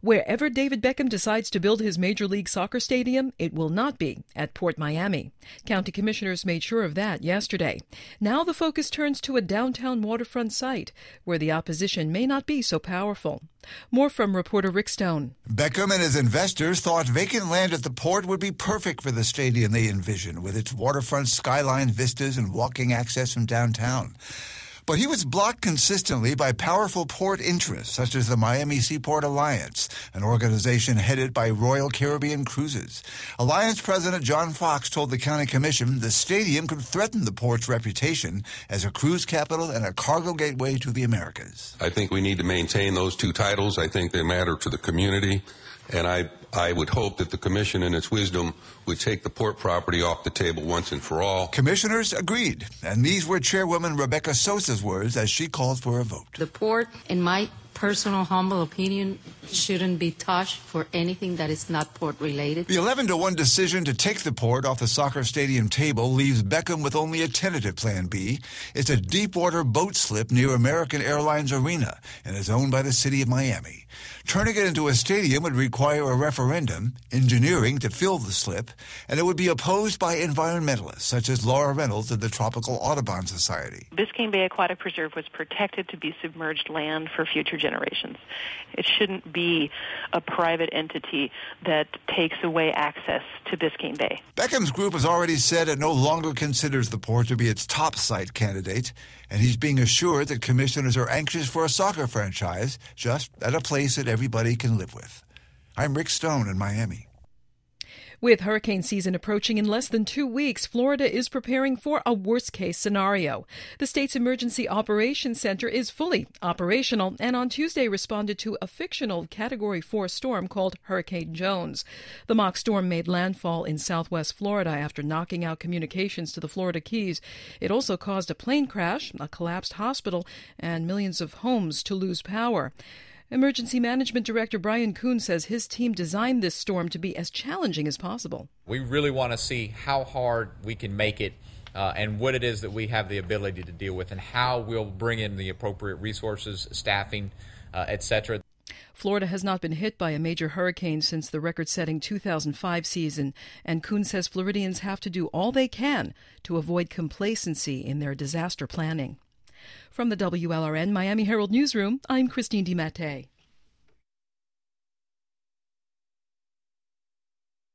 Wherever David Beckham decides to build his Major League Soccer stadium, it will not be at Port Miami. County commissioners made sure of that yesterday. Now the focus turns to a downtown waterfront site where the opposition may not be so powerful. More from reporter Rick Stone. Beckham and his investors thought vacant land at the port would be perfect for the stadium they envisioned, with its waterfront skyline vistas and walking access from downtown. But he was blocked consistently by powerful port interests, such as the Miami Seaport Alliance, an organization headed by Royal Caribbean Cruises. Alliance President John Fox told the county commission the stadium could threaten the port's reputation as a cruise capital and a cargo gateway to the Americas. I think we need to maintain those two titles. I think they matter to the community. And I would hope that the commission, in its wisdom, would take the port property off the table once and for all. Commissioners agreed, and these were Chairwoman Rebecca Sosa's words as she called for a vote. The port, in my personal humble opinion, shouldn't be touched for anything that is not port related. The 11-1 decision to take the port off the soccer stadium table leaves Beckham with only a tentative plan B. It's a deep-water boat slip near American Airlines Arena and is owned by the city of Miami. Turning it into a stadium would require a referendum, engineering to fill the slip, and it would be opposed by environmentalists such as Laura Reynolds of the Tropical Audubon Society. Biscayne Bay Aquatic Preserve was protected to be submerged land for future generations. It shouldn't be a private entity that takes away access to Biscayne Bay. Beckham's group has already said it no longer considers the port to be its top site candidate, and he's being assured that commissioners are anxious for a soccer franchise just at a place that everybody can live with. I'm Rick Stone in Miami. With hurricane season approaching in less than 2 weeks, Florida is preparing for a worst-case scenario. The state's Emergency Operations Center is fully operational and on Tuesday responded to a fictional Category 4 storm called Hurricane Jones. The mock storm made landfall in southwest Florida after knocking out communications to the Florida Keys. It also caused a plane crash, a collapsed hospital, and millions of homes to lose power. Emergency Management Director Brian Kuhn says his team designed this storm to be as challenging as possible. We really want to see how hard we can make it and what it is that we have the ability to deal with and how we'll bring in the appropriate resources, staffing, etc. Florida has not been hit by a major hurricane since the record-setting 2005 season, and Kuhn says Floridians have to do all they can to avoid complacency in their disaster planning. From the WLRN Miami Herald Newsroom, I'm Christine DiMattei.